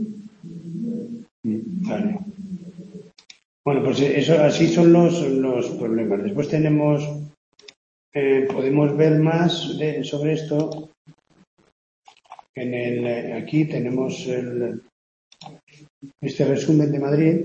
Vale. Bueno, pues eso, así son los problemas. Después podemos ver más sobre esto. Aquí tenemos este resumen de Madrid.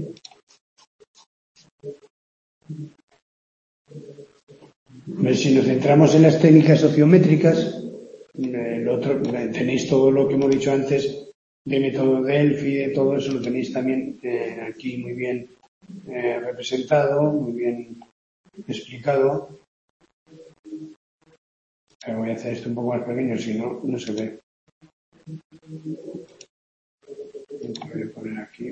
Si nos centramos en las técnicas sociométricas, tenéis todo lo que hemos dicho antes de método Delphi, de todo eso lo tenéis también aquí muy bien representado, muy bien explicado. Pero voy a hacer esto un poco más pequeño, si no, no se ve. Voy a poner aquí.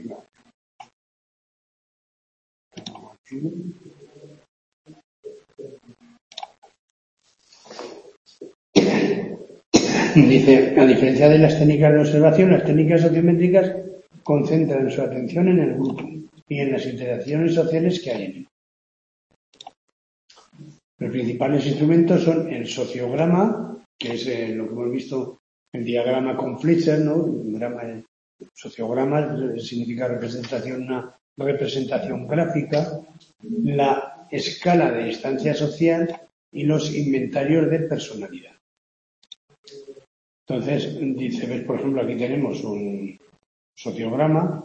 Dice, a diferencia de las técnicas de observación, las técnicas sociométricas concentran su atención en el grupo y en las interacciones sociales que hay en él. Los principales instrumentos son el sociograma, que es lo que hemos visto, el diagrama con Fletcher, ¿no? El sociograma significa una representación gráfica, la escala de distancia social y los inventarios de personalidad. Entonces, dice, ves, por ejemplo, aquí tenemos un sociograma.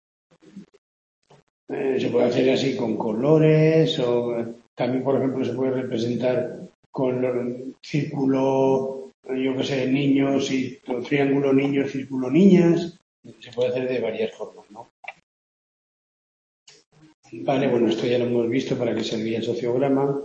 Se puede hacer así con colores o también, por ejemplo, se puede representar con círculo, yo qué sé, niños y triángulo niños, círculo niñas. Se puede hacer de varias formas, ¿no? Vale, bueno, esto ya lo hemos visto para qué servía el sociograma.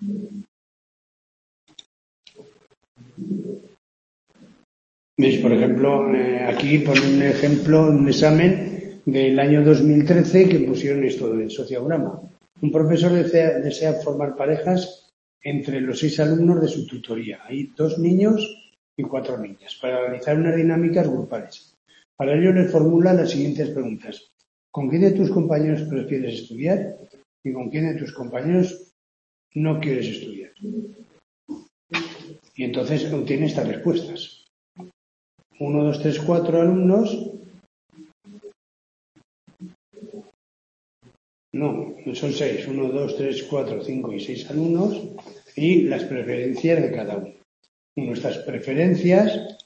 ¿Veis? Por ejemplo, aquí pone un ejemplo, un examen del año 2013 que pusieron esto del sociograma. Un profesor desea formar parejas entre los 6 alumnos de su tutoría. Hay 2 niños y 4 niñas para realizar unas dinámicas grupales. Para ello les formula las siguientes preguntas. ¿Con quién de tus compañeros prefieres estudiar? ¿Y con quién de tus compañeros no quieres estudiar? Y entonces obtiene estas respuestas. 1, 2, 3, 4 alumnos. No, son 6. 1, 2, 3, 4, 5 y 6 alumnos. Y las preferencias de cada uno. Y nuestras preferencias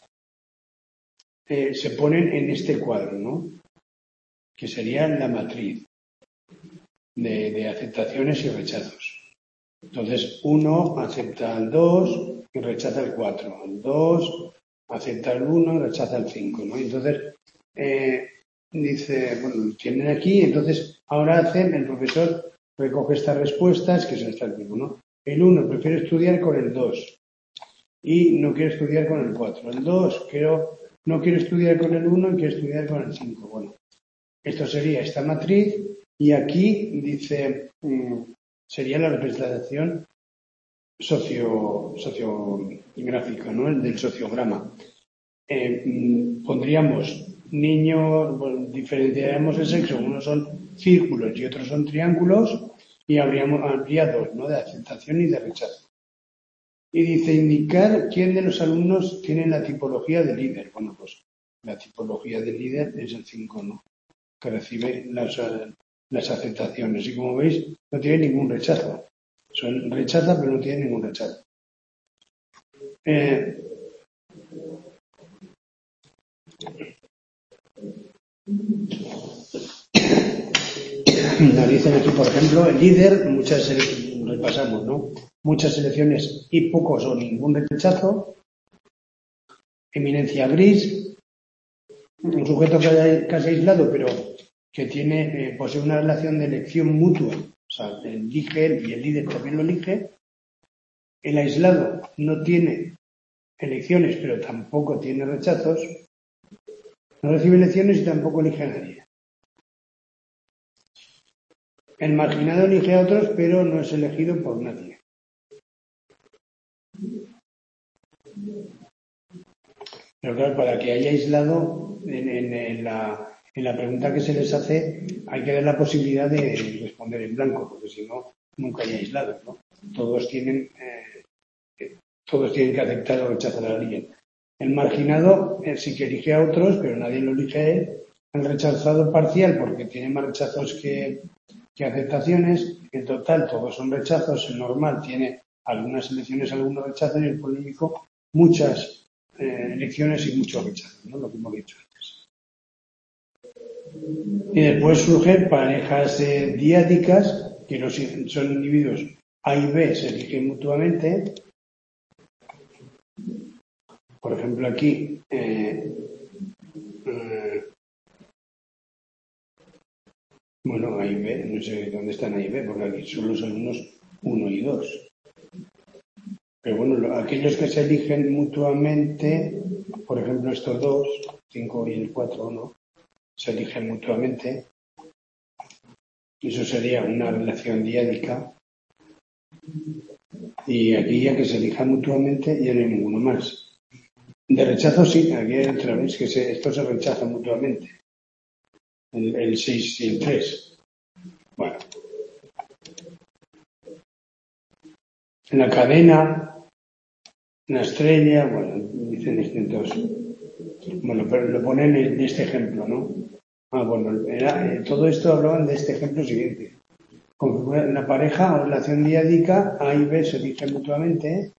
se ponen en este cuadro, ¿no? Que sería la matriz de aceptaciones y rechazos. Entonces, 1 acepta al 2 y rechaza el 4. El 2 acepta el 1 y rechaza el 5, ¿no? Entonces, dice, bueno, tienen aquí, entonces ahora el profesor recoge estas respuestas, que son estas mismas, ¿no? El 1 prefiere estudiar con el 2 y no quiere estudiar con el 4. El 2 no quiere estudiar con el 1 y quiere estudiar con el 5. Bueno, esto sería esta matriz y aquí dice, sería la representación sociográfica, ¿no? El del sociograma. Pondríamos niños, bueno, diferenciaremos el sexo, unos son círculos y otros son triángulos, y habría dos, ¿no? De aceptación y de rechazo. Y dice, indicar quién de los alumnos tiene la tipología de líder. Bueno, pues la tipología de líder es el 5, ¿no? Que recibe las aceptaciones. Y como veis, no tiene ningún rechazo. Rechaza, pero no tiene ningún rechazo. Dicen aquí, por ejemplo, el líder, repasamos, ¿no? Muchas selecciones y pocos o ningún rechazo. Eminencia gris, un sujeto casi aislado, pero que posee una relación de elección mutua. O sea, elige él y el líder también lo elige. El aislado no tiene elecciones, pero tampoco tiene rechazos. No recibe elecciones y tampoco elige a nadie. El marginado elige a otros, pero no es elegido por nadie. Pero claro, para que haya aislado, en la pregunta que se les hace, hay que dar la posibilidad de responder en blanco, porque si no, nunca hay aislado, ¿no? Todos tienen que aceptar o rechazar a alguien. El marginado sí que elige a otros, pero nadie lo elige a él. El rechazado parcial, porque tiene más rechazos que aceptaciones. En total, todos son rechazos. El normal tiene algunas elecciones, algunos rechazos, y el polémico muchas elecciones y muchos rechazos, ¿no? Lo que hemos dicho antes. Y después surgen parejas diádicas, que son individuos A y B, se eligen mutuamente. Por ejemplo, aquí bueno, A y B, no sé dónde están A y B, porque aquí solo son unos 1 y 2. Pero bueno, aquellos que se eligen mutuamente, por ejemplo, estos dos, 5 y el 4, ¿no? Se eligen mutuamente. Eso sería una relación diádica. Y aquí ya que se elijan mutuamente ya no hay ninguno más. De rechazo sí, aquí hay otra vez que esto se rechaza mutuamente. El 6 y el 3. Bueno. En la cadena, la estrella, bueno, dicen distintos. Bueno, pero lo ponen en este ejemplo, ¿no? Bueno, todo esto hablaban de este ejemplo siguiente. Con la pareja o relación diádica, A y B se eligen mutuamente.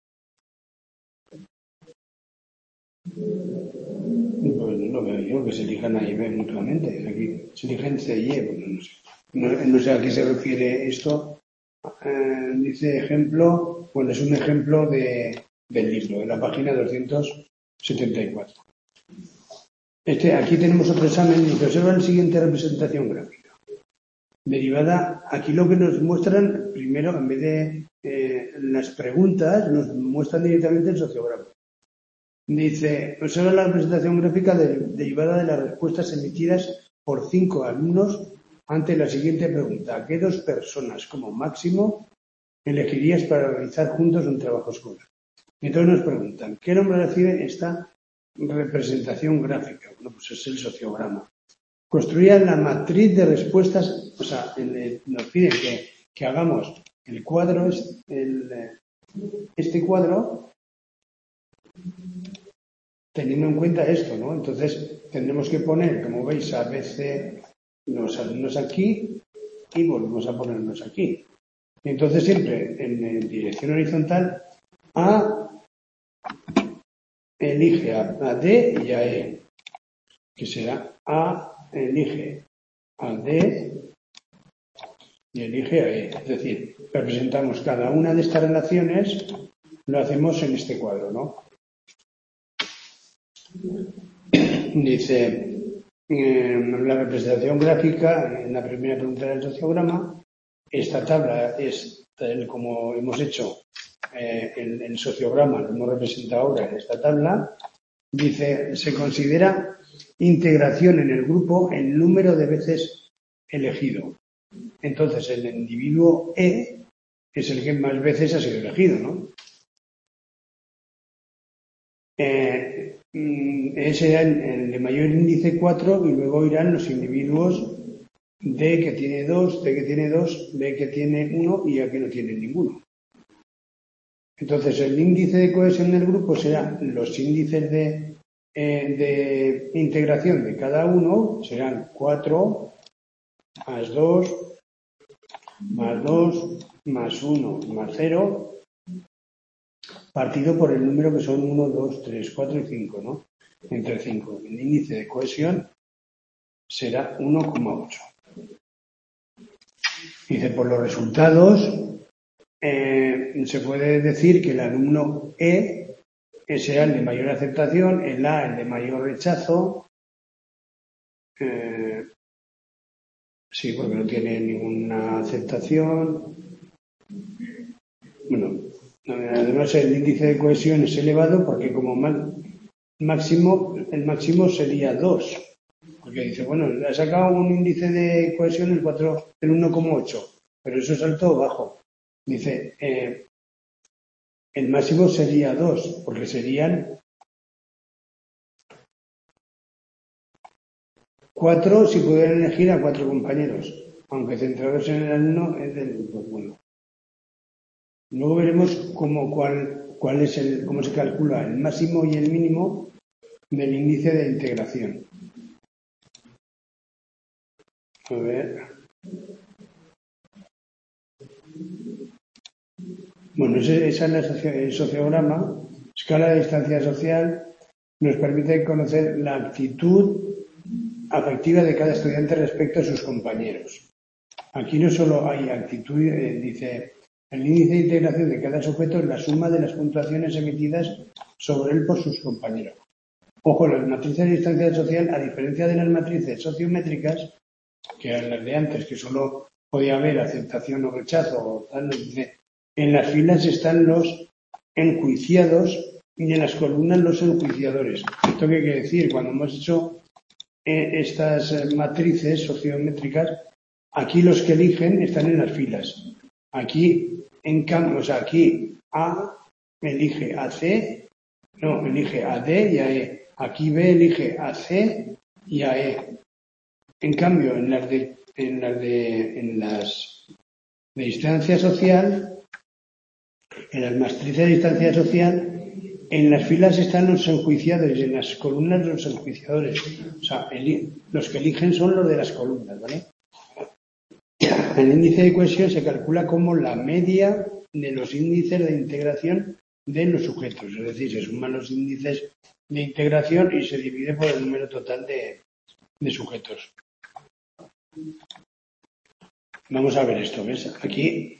Pues no veo yo que se elijan A y B mutuamente. Aquí se eligen C y E, bueno, no sé. No sé a qué se refiere esto. Dice ejemplo, bueno, es un ejemplo del libro, de la página 274. Aquí tenemos otro examen y observa la siguiente representación gráfica. Derivada, aquí lo que nos muestran, primero, en vez de las preguntas, nos muestran directamente el sociograma. Dice, observa la representación gráfica derivada de las respuestas emitidas por 5 alumnos ante la siguiente pregunta. ¿Qué 2 personas, como máximo, elegirías para realizar juntos un trabajo escolar? Y entonces nos preguntan, ¿qué nombre recibe esta representación gráfica? Bueno, pues es el sociograma. Construir la matriz de respuestas, o sea, nos piden que hagamos el cuadro, este cuadro, teniendo en cuenta esto, ¿no? Entonces tendremos que poner, como veis, a veces los alumnos aquí y volvemos a ponernos aquí. Y entonces siempre en dirección horizontal A elige a D y a E, que será A elige a D y elige a E. Es decir, representamos cada una de estas relaciones, lo hacemos en este cuadro, ¿no? Dice, la representación gráfica, en la primera pregunta del sociograma, esta tabla es tal como hemos hecho el sociograma, lo hemos representado ahora en esta tabla. Dice, se considera integración en el grupo el número de veces elegido. Entonces, el individuo E es el que más veces ha sido elegido, ¿no? ese era el de mayor índice 4 y luego irán los individuos D que tiene 2, D que tiene 2, B que tiene 1 y A que no tiene ninguno. Entonces, el índice de cohesión del grupo serán los índices de integración de cada uno, serán 4 más 2 más 2 más 1 más 0, partido por el número que son 1, 2, 3, 4 y 5, ¿no? Entre 5. El índice de cohesión será 1,8. Dice, por los resultados, se puede decir que el alumno E será el de mayor aceptación, el A el de mayor rechazo, sí, porque no tiene ninguna aceptación. Bueno, además el índice de cohesión es elevado porque como máximo, el máximo sería 2. Porque dice, bueno, ha sacado un índice de cohesión el 1,8, pero eso saltó bajo. Dice, el máximo sería 2, porque serían 4 si pudieran elegir a 4 compañeros, aunque centrados en el alumno es del grupo. Bueno. Luego veremos cuál es cómo se calcula el máximo y el mínimo del índice de integración. A ver. Bueno, ese es el sociograma. Escala de distancia social nos permite conocer la actitud afectiva de cada estudiante respecto a sus compañeros. Aquí no solo hay actitud, dice, el índice de integración de cada sujeto es la suma de las puntuaciones emitidas sobre él por sus compañeros. Ojo, las matrices de distancia social, a diferencia de las matrices sociométricas, que eran las de antes, que solo podía haber aceptación o rechazo, o tal, dice, en las filas están los enjuiciados y en las columnas los enjuiciadores. ¿Esto qué quiere decir? Cuando hemos hecho estas matrices sociométricas, aquí los que eligen están en las filas. Aquí, en cambio, o sea, aquí A elige a C, no, elige a D y a E. Aquí B elige a C y a E. En cambio, en las de distancia social, en las matrices de distancia social, en las filas están los enjuiciados y en las columnas los enjuiciadores. O sea, los que eligen son los de las columnas, ¿vale? El índice de cohesión se calcula como la media de los índices de integración de los sujetos. Es decir, se suman los índices de integración y se divide por el número total de sujetos. Vamos a ver esto, ¿ves? Aquí,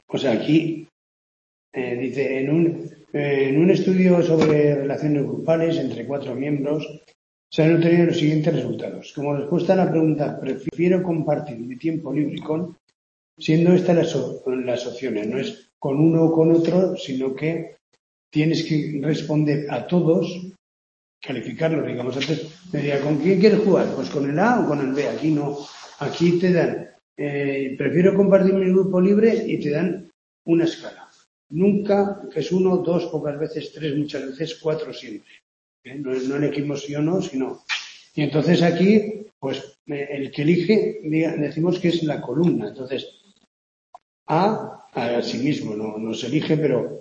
dice, en un estudio sobre relaciones grupales entre 4 miembros, se han obtenido los siguientes resultados. Como respuesta a la pregunta, prefiero compartir mi tiempo libre con, siendo estas las opciones, no es con uno o con otro, sino que tienes que responder a todos, calificarlos, digamos, antes me diría, ¿con quién quieres jugar? Pues con el A o con el B, aquí no. Aquí te dan, prefiero compartir mi grupo libre y te dan una escala. Nunca, que es 1, 2, pocas veces 3, muchas veces 4 siempre. No elegimos sí o no, sino. Y entonces aquí, pues el que elige, decimos que es la columna. Entonces, A sí mismo no se elige, pero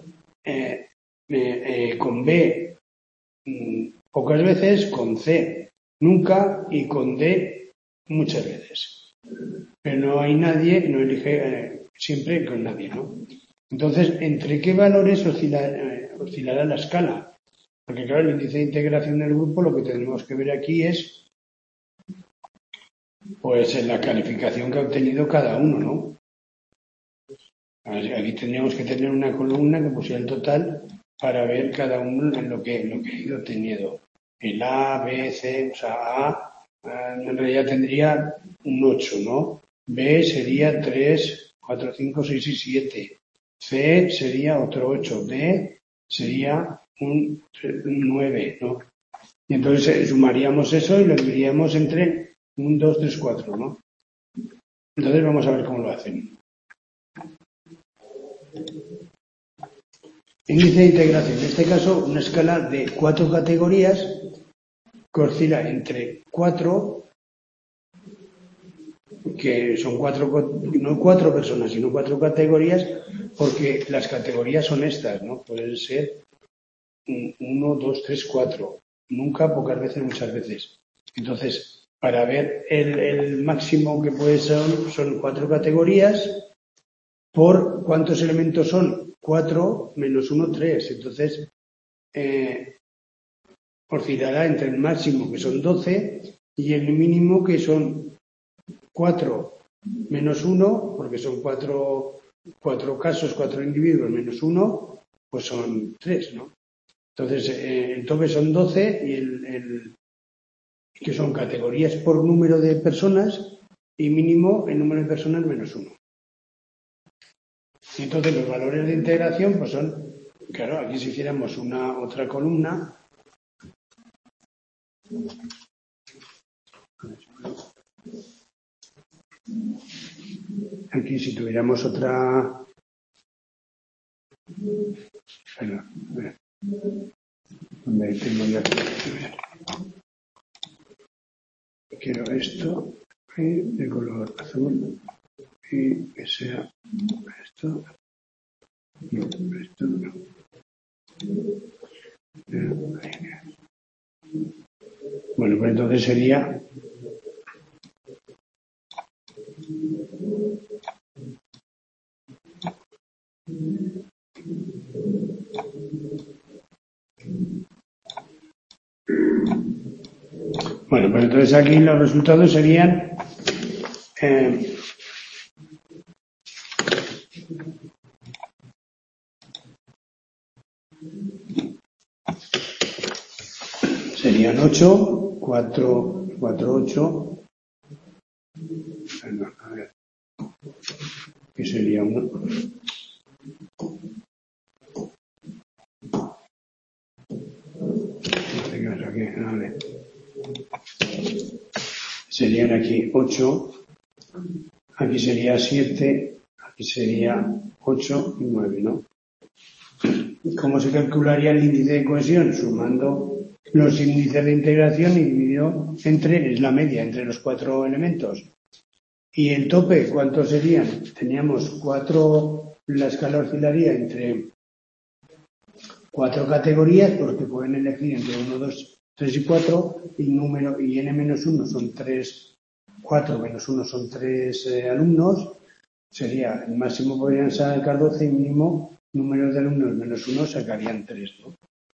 con B pocas veces, con C nunca y con D muchas veces. Pero no hay nadie, no elige siempre con nadie, ¿no? Entonces, ¿entre qué valores oscilará la escala? Porque claro, el índice de integración del grupo, lo que tenemos que ver aquí es pues en la calificación que ha obtenido cada uno, ¿no? Aquí tendríamos que tener una columna que pusiera el total para ver cada uno en lo que ha ido obteniendo. El A, B, C, o sea, A en realidad tendría un 8, ¿no? B sería 3, 4, 5, 6 y 7. C sería otro 8. D sería un 9, ¿no? Y entonces sumaríamos eso y lo dividiríamos entre 1, 2, 3, 4, ¿no? Entonces vamos a ver cómo lo hacen. Índice de integración. En este caso, una escala de 4 categorías que oscila entre 4, que son no 4 personas, sino 4 categorías, porque las categorías son estas, ¿no? Pueden ser 1, 2, 3, 4. Nunca, pocas veces, muchas veces. Entonces, para ver el máximo que puede ser, son 4 categorías. ¿Por cuántos elementos son? 4 menos 1, 3. Entonces, oscilará entre el máximo, que son 12, y el mínimo, que son 4 menos 1, porque son 4 casos, 4 individuos menos 1, pues son 3, ¿no? Entonces, el tope son 12 y que son categorías por número de personas y mínimo el número de personas menos 1. Y entonces los valores de integración pues son, claro, aquí si hiciéramos otra columna, aquí si tuviéramos otra, donde tengo ya, quiero esto de color azul y que sea esto, no, esto no. Bueno, pues entonces sería bueno, pues entonces aquí los resultados serían serían 8, 4, 8. A ver, ¿qué sería 1? Vale. Serían aquí 8, aquí sería 7, aquí sería 8 y 9, ¿no? ¿Cómo se calcularía el índice de cohesión? Sumando los índices de integración y dividido es la media entre los 4 elementos. ¿Y el tope cuántos serían? Teníamos 4, la escala oscilaría entre 4 categorías, porque pueden elegir entre 1, 2, 3 y 4, y n-1 son 3, 4 menos 1 son 3 alumnos, sería, el máximo podrían sacar 12 y mínimo número de alumnos menos 1 sacarían 3, ¿no?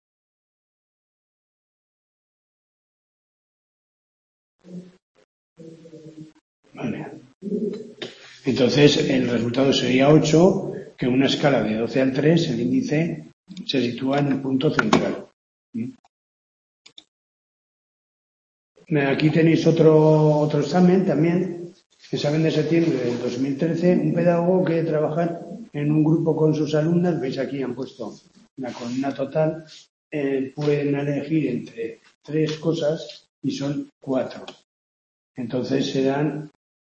Vale. Entonces, el resultado sería 8, que en una escala de 12 al 3, el índice se sitúa en el punto central. Aquí tenéis otro examen también, examen de septiembre del 2013, un pedagogo que trabaja en un grupo con sus alumnas, veis aquí han puesto la columna total, pueden elegir entre 3 cosas y son 4. Entonces serán,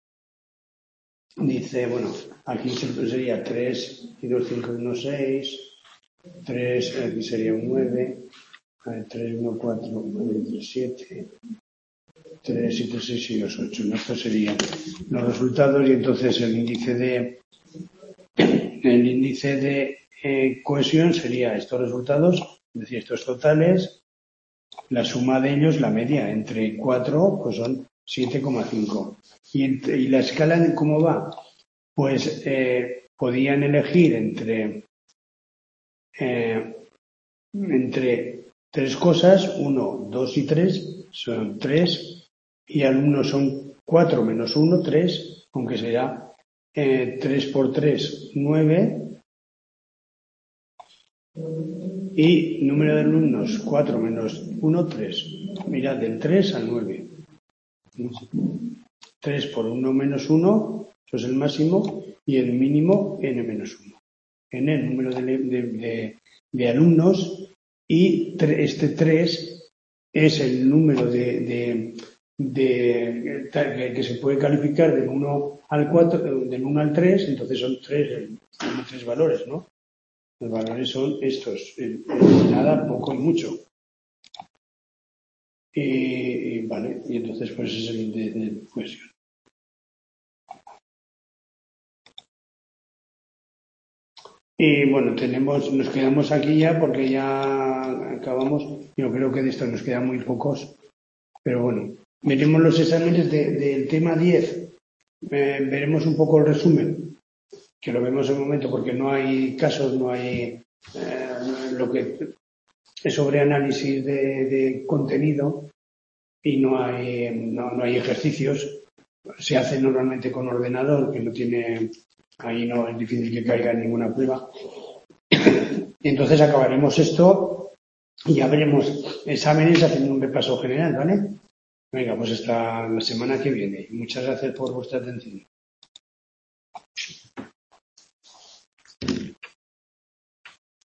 dice, bueno, aquí sería 3 y 2, 5 y 1, 6, 3, aquí sería un 9, 3, 1, 4, 9, 3, 7, 3, 7, 6 y 2, 8. Estos serían los resultados y entonces el índice de cohesión sería estos resultados, es decir, estos totales, la suma de ellos, la media, entre 4, pues son 7,5. Y la escala, ¿cómo va? Pues podían elegir entre 3 cosas, 1, 2 y 3, son 3, y alumnos son 4 menos 1, 3, aunque será 3 por 3, 9, y número de alumnos 4 menos 1, 3. Mirad, del 3 al 9. 3 por 1 menos 1, eso es el máximo, y el mínimo n menos 1. En el número de alumnos, y este 3 es el número que se puede calificar del 1 al 4, del 1 al 3, entonces son 3 valores, ¿no? Los valores son estos, nada, poco y mucho. Vale, y entonces pues es el de cohesión. Y bueno, nos quedamos aquí ya porque ya acabamos. Yo creo que de esto nos quedan muy pocos, pero bueno, veremos los exámenes del tema 10. Veremos un poco el resumen, que lo vemos en un momento porque no hay casos, no hay lo que es sobre análisis de contenido y no hay ejercicios. Se hace normalmente con ordenador, que no tiene, ahí no es difícil que caiga ninguna prueba. Y entonces acabaremos esto y ya veremos exámenes haciendo un repaso general, ¿vale? Venga, pues hasta la semana que viene. Muchas gracias por vuestra atención.